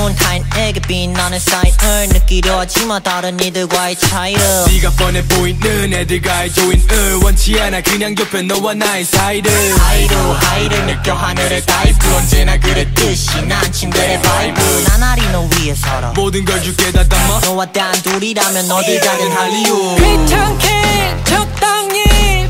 좋은 타인에게 빛나는 사인을 느끼려 하지만 다른 이들과의 차이를 네가 뻔해 보이는 애들과의 조인을 원치 않아 그냥 옆에 너와 나의 사이를 하이를 느껴 하늘을 다이브 언제나 그랬듯이 난 침대의 바이브 나날이 너 위에 살아 모든 걸 줄게 다 담아 너와 단둘이라면 어딜 가든 할리우드 귀찮게 적당히